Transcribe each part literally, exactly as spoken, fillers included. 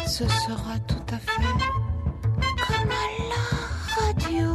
ce sera tout à fait comme à la radio.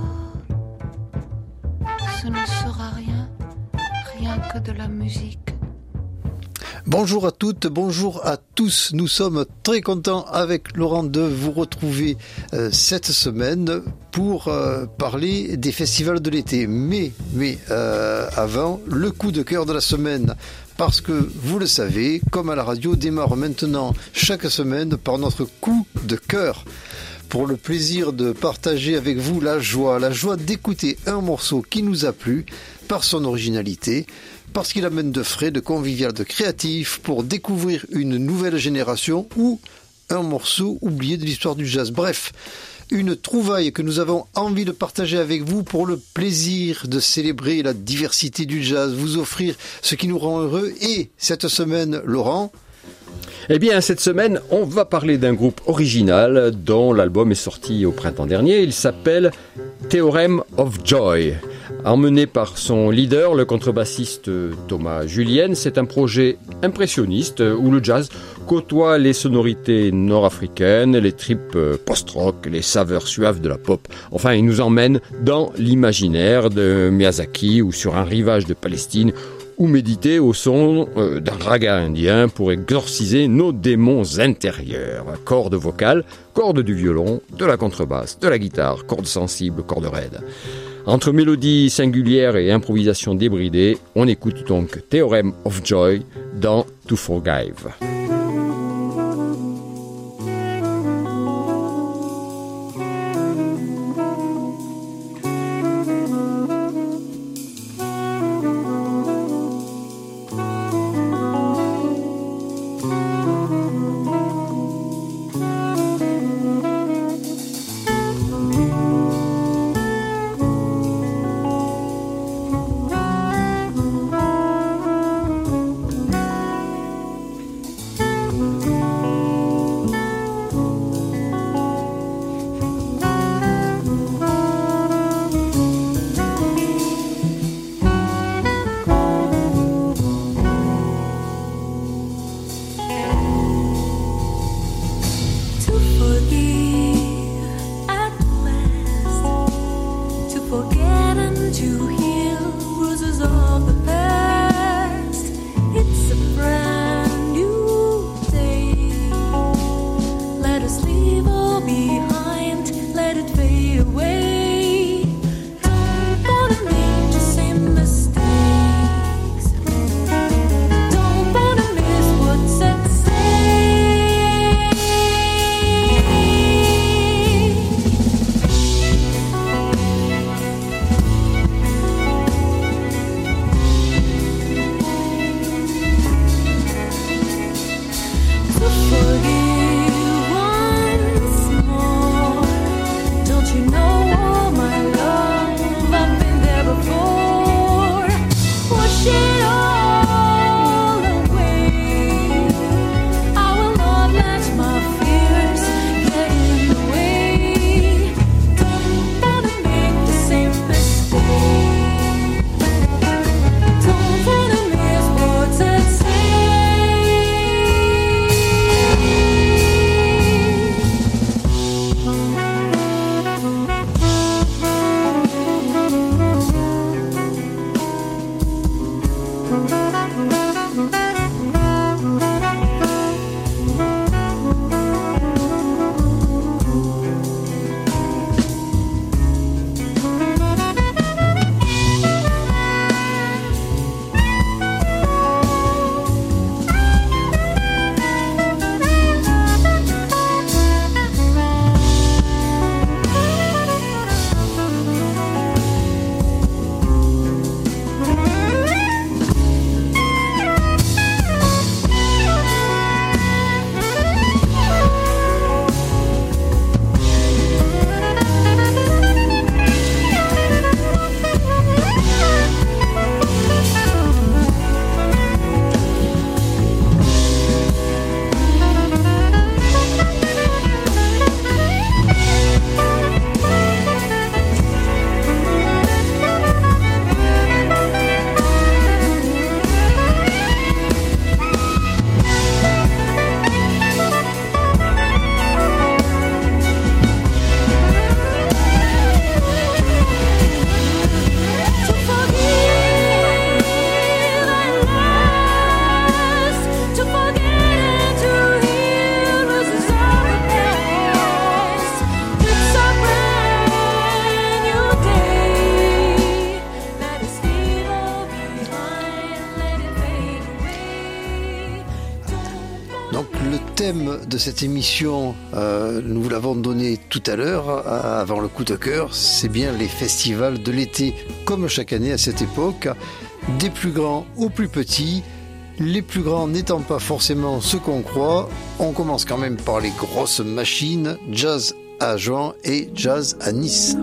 Ce ne sera rien, rien que de la musique. Bonjour à toutes, bonjour à tous. Nous sommes très contents avec Laurent de vous retrouver euh, cette semaine pour euh, parler des festivals de l'été. Mais, mais euh, avant, le coup de cœur de la semaine. Parce que, vous le savez, comme à la radio, démarre maintenant chaque semaine par notre coup de cœur. Pour le plaisir de partager avec vous la joie, la joie d'écouter un morceau qui nous a plu par son originalité, parce qu'il amène de frais, de convivial, de créatif pour découvrir une nouvelle génération ou un morceau oublié de l'histoire du jazz. Bref, une trouvaille que nous avons envie de partager avec vous pour le plaisir de célébrer la diversité du jazz, vous offrir ce qui nous rend heureux. Et cette semaine, Laurent... Eh bien, cette semaine, on va parler d'un groupe original dont l'album est sorti au printemps dernier. Il s'appelle Theorem of Joy. Emmené par son leader, le contrebassiste Thomas Julien, c'est un projet impressionniste où le jazz côtoie les sonorités nord-africaines, les tripes post-rock, les saveurs suaves de la pop. Enfin, il nous emmène dans l'imaginaire de Miyazaki ou sur un rivage de Palestine, ou méditer au son euh, d'un raga indien pour exorciser nos démons intérieurs. Cordes vocales, cordes du violon, de la contrebasse, de la guitare, cordes sensibles, cordes raides. Entre mélodie singulière et improvisation débridée, on écoute donc Theorem of Joy dans To Forgive. Donc le thème de cette émission, euh, nous vous l'avons donné tout à l'heure, euh, avant le coup de cœur, c'est bien les festivals de l'été, comme chaque année à cette époque, des plus grands aux plus petits, les plus grands n'étant pas forcément ce qu'on croit. On commence quand même par les grosses machines, Jazz à Juan et Jazz à Nice.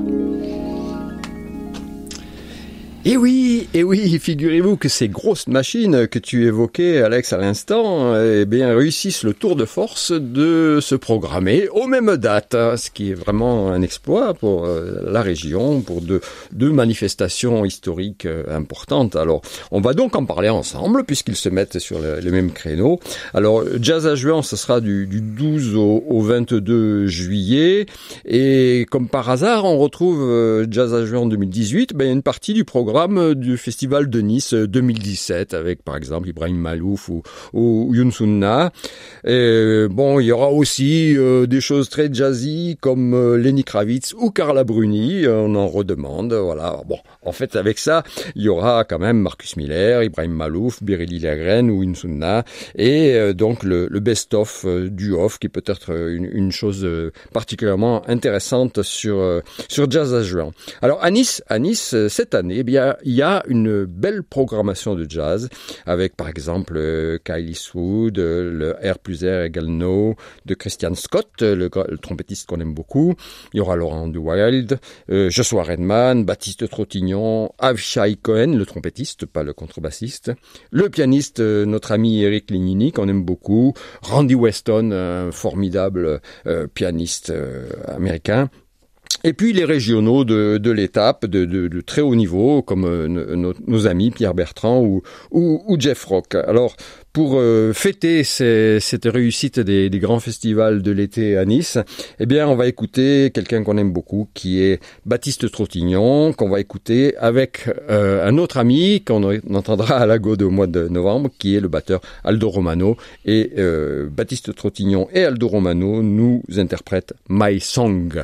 Et oui, et oui, figurez-vous que ces grosses machines que tu évoquais, Alex, à l'instant, eh bien, réussissent le tour de force de se programmer aux mêmes dates, hein, ce qui est vraiment un exploit pour euh, la région, pour deux, deux manifestations historiques euh, importantes. Alors, on va donc en parler ensemble, puisqu'ils se mettent sur le, le même créneau. Alors, Jazz à Juan, ce sera du, du douze au, au vingt-deux juillet, et comme par hasard, on retrouve euh, Jazz à Juan deux mille dix-huit, ben, une partie du programme du Festival de Nice deux mille dix-sept avec par exemple Ibrahim Malouf ou, ou Youn Sunna. Et, bon, il y aura aussi euh, des choses très jazzy comme euh, Lenny Kravitz ou Carla Bruni, on en redemande, voilà. Bon, en fait avec ça, il y aura quand même Marcus Miller, Ibrahim Malouf, Biréli Lagrène ou Youn Sunna et euh, donc le, le best-of euh, du off qui peut être une, une chose euh, particulièrement intéressante sur euh, sur Jazz à Juan. Alors à Nice, à Nice cette année, eh bien il y a une belle programmation de jazz avec par exemple euh, Kyle Eastwood, euh, le R plus R égale No de Christian Scott, le, le trompettiste qu'on aime beaucoup. Il y aura Laurent de Wild, euh, Joshua Redman, Baptiste Trottignon, Avishai Cohen, le trompettiste, pas le contrebassiste, le pianiste, euh, notre ami Eric Lignini qu'on aime beaucoup, Randy Weston, un formidable euh, pianiste euh, américain. Et puis les régionaux de, de l'étape, de, de, de très haut niveau, comme euh, nos, nos amis Pierre Bertrand ou, ou, ou Jeff Rock. Alors, pour euh, fêter ces, cette réussite des, des grands festivals de l'été à Nice, eh bien, on va écouter quelqu'un qu'on aime beaucoup, qui est Baptiste Trottignon, qu'on va écouter avec euh, un autre ami qu'on entendra à la Gaude au mois de novembre, qui est le batteur Aldo Romano. Et euh, Baptiste Trottignon et Aldo Romano nous interprètent My Song.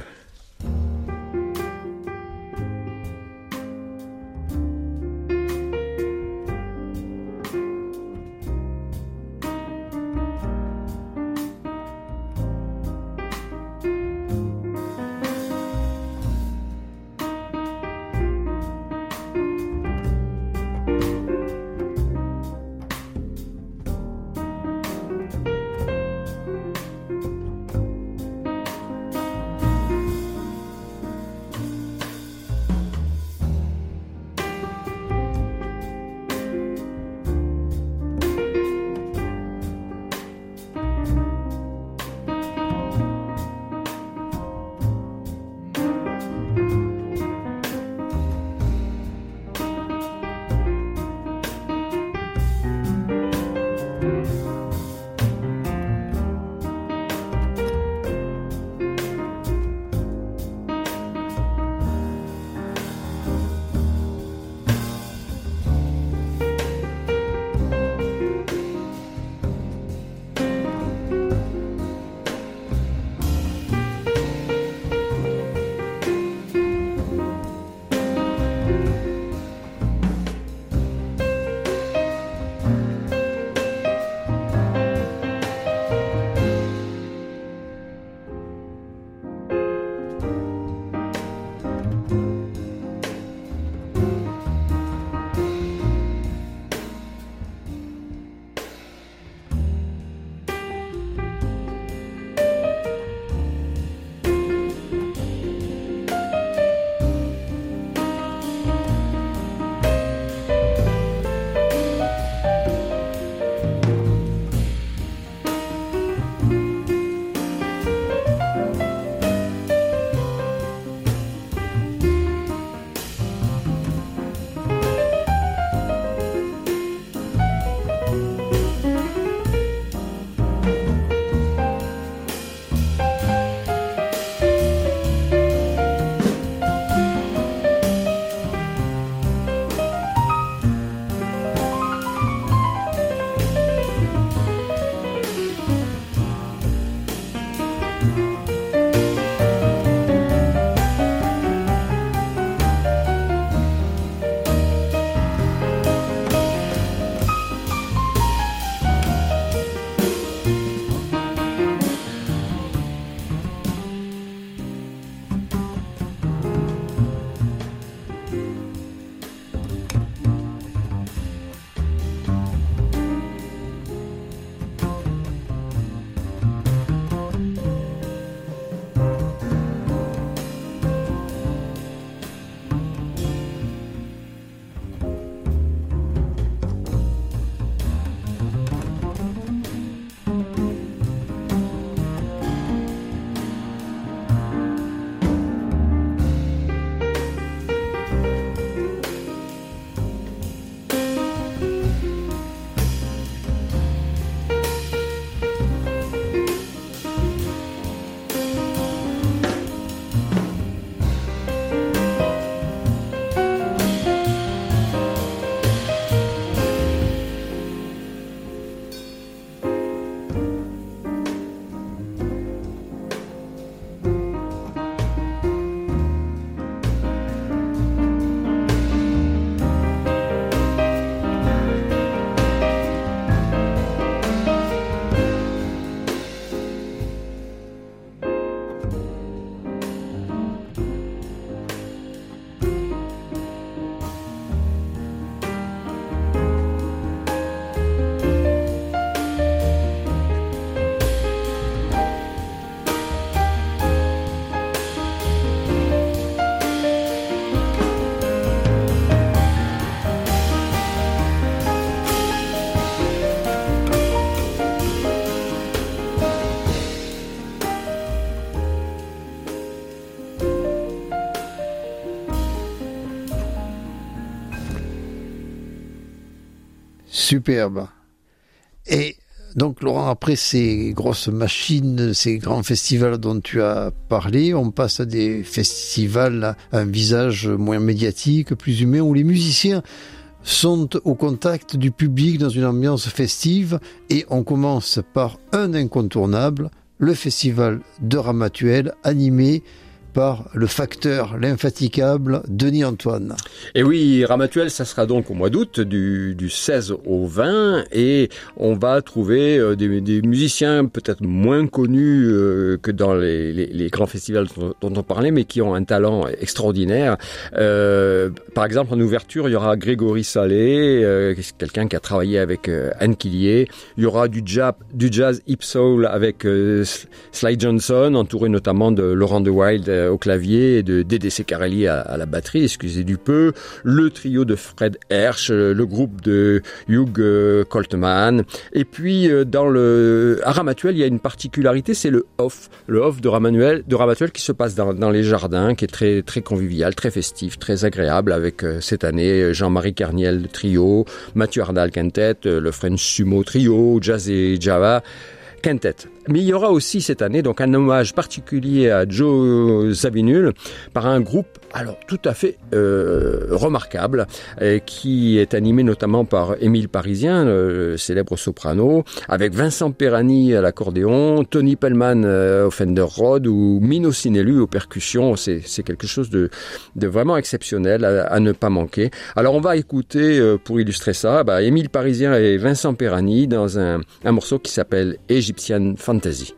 Superbe. Et donc, Laurent, après ces grosses machines, ces grands festivals dont tu as parlé, on passe à des festivals à un visage moins médiatique, plus humain, où les musiciens sont au contact du public dans une ambiance festive. Et on commence par un incontournable, le festival de Ramatuelle, animé par le facteur, l'infatigable Denis Antoine. Et oui, Ramatuelle, ça sera donc au mois d'août, du, du seize au vingt, et on va trouver euh, des, des musiciens peut-être moins connus euh, que dans les, les, les grands festivals dont, dont on parlait, mais qui ont un talent extraordinaire. Euh, par exemple, en ouverture, il y aura Grégory Salé, euh, quelqu'un qui a travaillé avec euh, Anne Killier. Il y aura du jazz, du jazz hip soul avec euh, Sly Johnson, entouré notamment de Laurent De Wild euh, au clavier et de Dédé Secarelli à, à la batterie, excusez du peu, le trio de Fred Hersch, le groupe de Hugh Coltman, et puis dans le à Ramatuelle, il y a une particularité, c'est le off, le off de Ramatuelle, de Ramatuelle qui se passe dans, dans les jardins, qui est très très convivial, très festif, très agréable, avec euh, cette année Jean-Marie Carniel le trio, Mathieu Ardal quintet, le French Sumo trio, Jazz et Java quintet. Mais il y aura aussi cette année donc un hommage particulier à Joe Zawinul par un groupe alors tout à fait euh, remarquable euh, qui est animé notamment par Émile Parisien, le célèbre soprano, avec Vincent Perani à l'accordéon, Tony Pellman euh, au Fender Rhodes ou Mino Sinellu aux percussions. C'est, c'est quelque chose de, de vraiment exceptionnel à, à ne pas manquer. Alors on va écouter euh, pour illustrer ça bah, Émile Parisien et Vincent Perani dans un, un morceau qui s'appelle Egyptian Fantasy.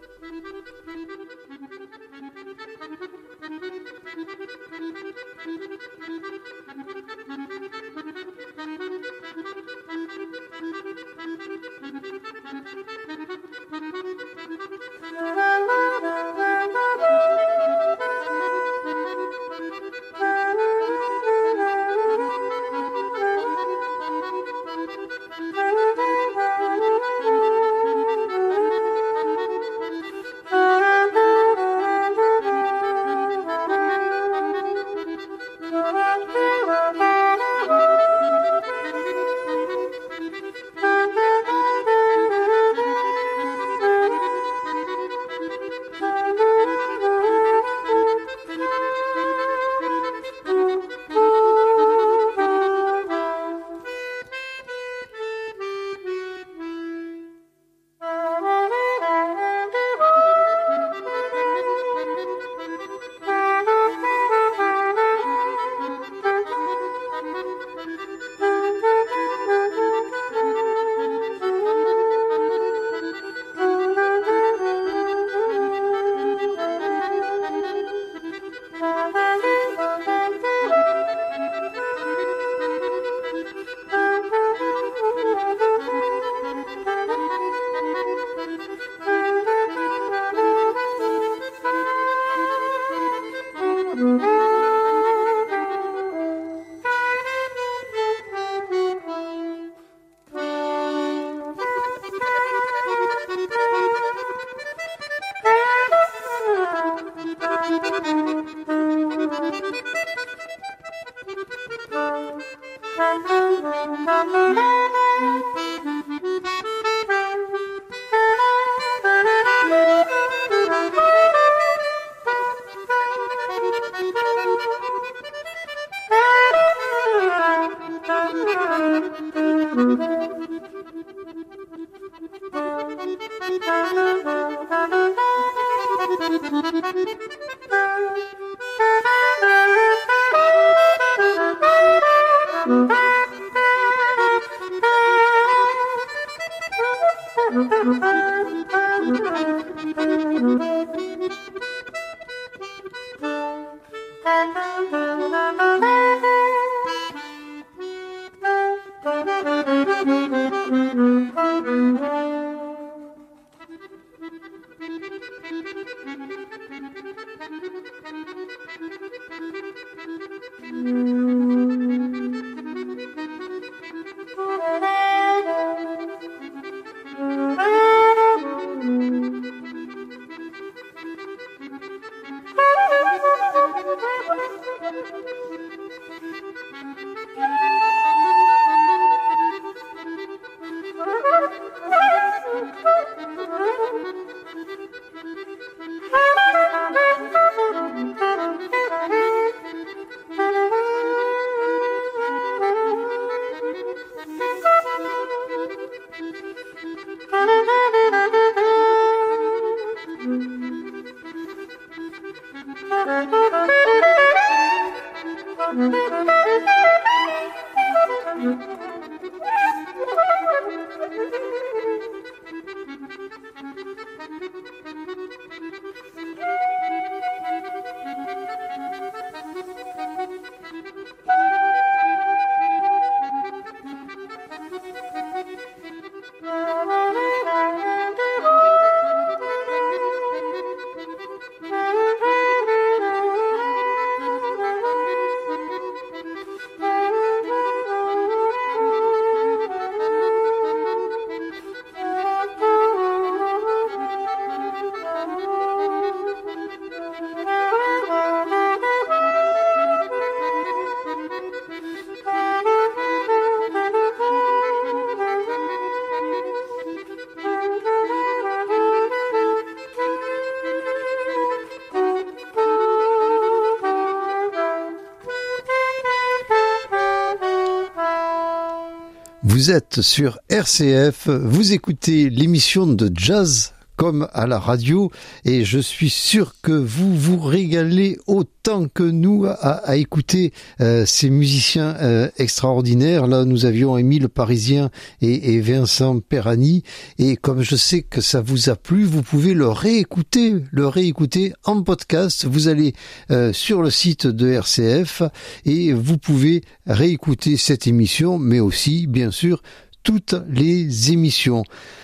vous êtes sur R C F, vous écoutez l'émission de jazz comme à la radio, et je suis sûr que vous vous régalez autant que nous à, à écouter euh, ces musiciens euh, extraordinaires. Là, nous avions Émile Parisien et, et Vincent Perani, et comme je sais que ça vous a plu, vous pouvez le réécouter, le réécouter en podcast. Vous allez euh, sur le site de R C F et vous pouvez réécouter cette émission, mais aussi, bien sûr, toutes les émissions.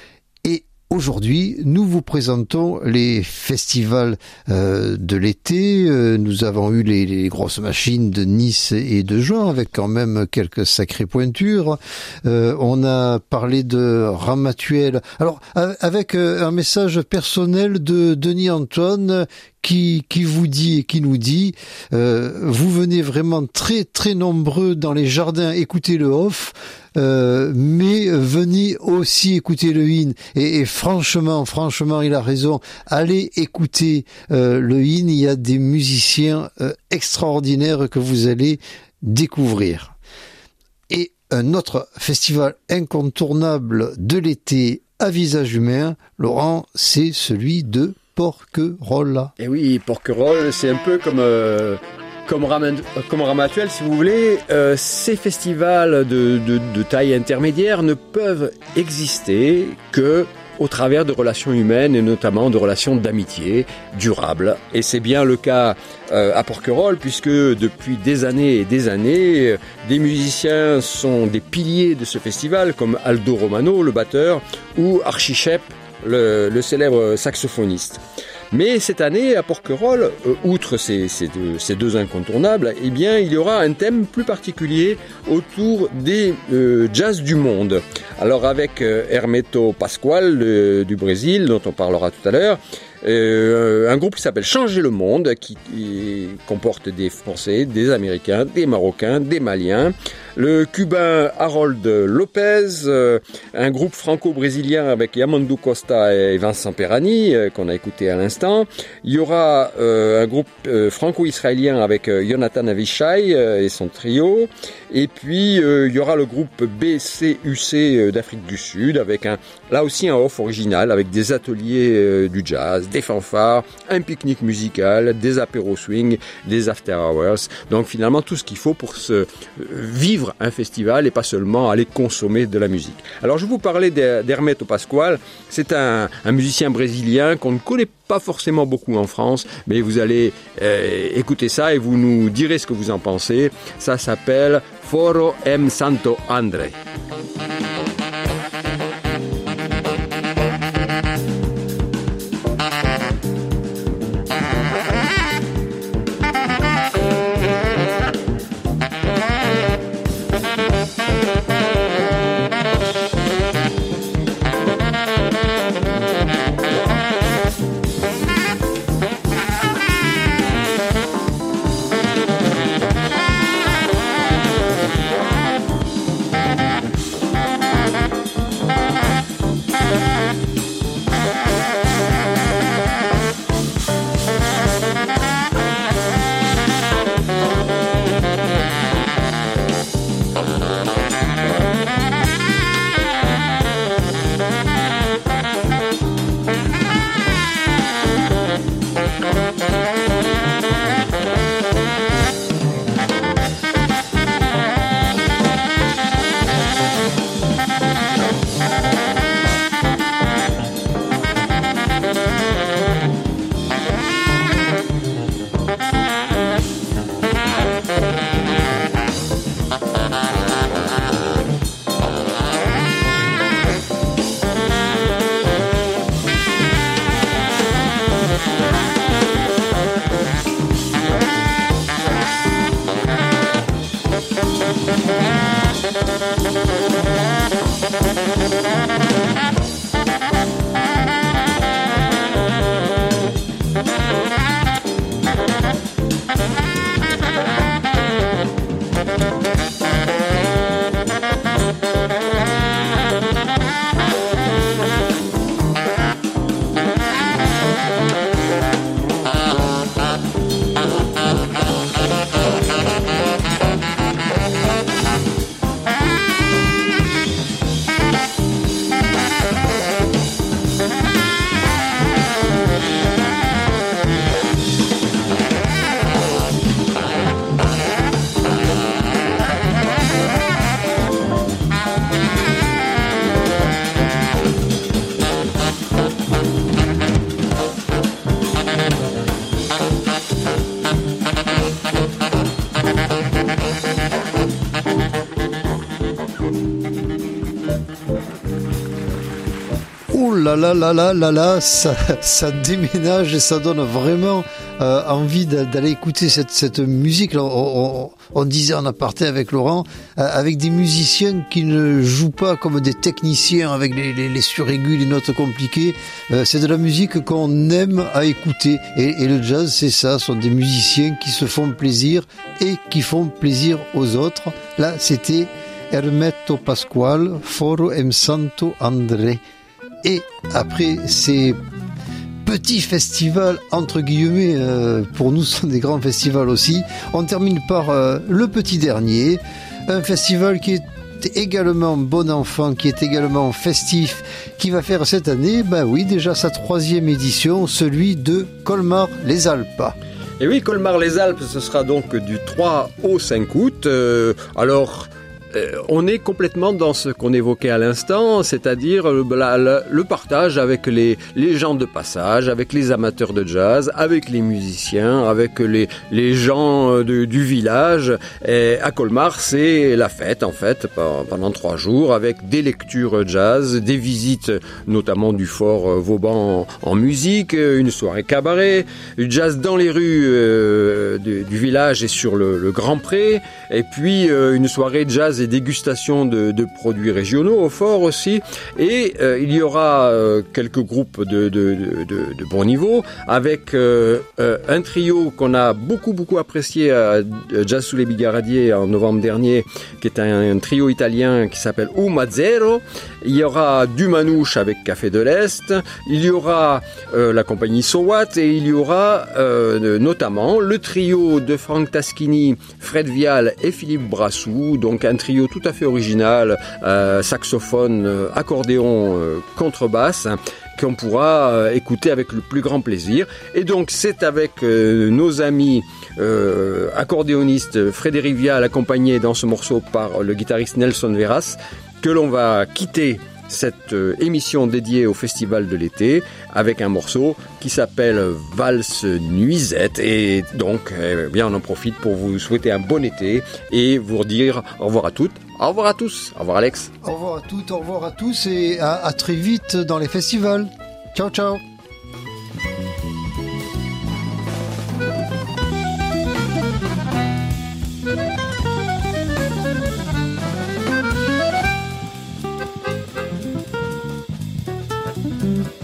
Aujourd'hui, nous vous présentons les festivals euh, de l'été. Euh, nous avons eu les, les grosses machines de Nice et de Juin, avec quand même quelques sacrées pointures. Euh, on a parlé de Ramatuelle. Alors, avec euh, un message personnel de Denis Antoine, qui qui vous dit et qui nous dit euh, vous venez vraiment très très nombreux dans les jardins écouter le off, euh, mais venez aussi écouter le in, et, et franchement franchement il a raison, allez écouter euh, le in, il y a des musiciens euh, extraordinaires que vous allez découvrir. Et un autre festival incontournable de l'été à visage humain, Laurent, c'est celui de Porquerolles. Et oui, Porquerolles, c'est un peu comme euh, comme, Ram, comme Ramatuelle, si vous voulez. Euh, ces festivals de, de, de taille intermédiaire ne peuvent exister que au travers de relations humaines, et notamment de relations d'amitié durables. Et c'est bien le cas euh, à Porquerolles, puisque depuis des années et des années, des musiciens sont des piliers de ce festival, comme Aldo Romano, le batteur, ou Archie Shepp, Le, le célèbre saxophoniste. Mais cette année, à Porquerolles, euh, outre ces, ces, deux, ces deux incontournables, eh bien, il y aura un thème plus particulier autour des euh, jazz du monde. Alors avec euh, Hermeto Pascoal euh, du Brésil, dont on parlera tout à l'heure, Euh, un groupe qui s'appelle Changer le Monde, qui, qui comporte des Français, des Américains, des Marocains, des Maliens, le Cubain Harold Lopez, euh, un groupe franco-brésilien avec Yamandu Costa et Vincent Perani, euh, qu'on a écouté à l'instant. Il y aura euh, un groupe euh, franco-israélien avec euh, Jonathan Avishai euh, et son trio. Et puis, euh, il y aura le groupe B C U C euh, d'Afrique du Sud, avec un, là aussi un off original, avec des ateliers euh, du jazz, des fanfares, un pique-nique musical, des apéros swing, des after hours. Donc finalement, tout ce qu'il faut pour se vivre un festival et pas seulement aller consommer de la musique. Alors je vous parlais d'Hermeto Pascoal. C'est un, un musicien brésilien qu'on ne connaît pas forcément beaucoup en France, mais vous allez euh, écouter ça et vous nous direz ce que vous en pensez. Ça s'appelle Foro M. Santo André. Bye. Oh là là là là là là, ça, ça déménage et ça donne vraiment euh, envie d'aller écouter cette, cette musique. On, on, on disait en aparté avec Laurent, euh, avec des musiciens qui ne jouent pas comme des techniciens avec les, les, les suraigus, les notes compliquées. Euh, c'est de la musique qu'on aime à écouter. Et, et le jazz, c'est ça, ce sont des musiciens qui se font plaisir et qui font plaisir aux autres. Là, c'était Hermeto Pasquale, Foro em Santo André. Et après ces petits festivals, entre guillemets, euh, pour nous ce sont des grands festivals aussi, on termine par euh, le petit dernier, un festival qui est également bon enfant, qui est également festif, qui va faire cette année, ben oui, déjà sa troisième édition, celui de Colmar-les-Alpes. Et oui, Colmar-les-Alpes, ce sera donc du trois au cinq août. Euh, alors... On est complètement dans ce qu'on évoquait à l'instant, c'est-à-dire le, le, le partage avec les, les gens de passage, avec les amateurs de jazz, avec les musiciens, avec les, les gens de, du village. Et à Colmar, c'est la fête en fait pendant trois jours, avec des lectures jazz, des visites notamment du fort Vauban en, en musique, une soirée cabaret, du jazz dans les rues euh, du, du village et sur le, le Grand Pré, et puis euh, une soirée jazz et dégustation de, de produits régionaux au fort aussi, et euh, il y aura euh, quelques groupes de, de, de, de bon niveau avec euh, euh, un trio qu'on a beaucoup beaucoup apprécié à Jazz sous les Bigaradiers en novembre dernier, qui est un, un trio italien qui s'appelle Uma Zero. Il y aura du Manouche avec Café de l'Est, il y aura euh, la compagnie Sowat, et il y aura euh, notamment le trio de Franck Taschini, Fred Vial et Philippe Brassou, donc un trio tout à fait original, euh, saxophone, euh, accordéon, euh, contrebasse, qu'on pourra euh, écouter avec le plus grand plaisir. Et donc c'est avec euh, nos amis euh, accordéonistes Frédéric Vial, accompagné dans ce morceau par le guitariste Nelson Veras, que l'on va quitter cette euh, émission dédiée au Festival de l'été avec un morceau qui s'appelle Valse Nuisette. Et donc eh bien on en profite pour vous souhaiter un bon été et vous dire au revoir à toutes, au revoir à tous, au revoir Alex. Au revoir à toutes, au revoir à tous et à, à très vite dans les festivals. Ciao ciao. Mm-hmm.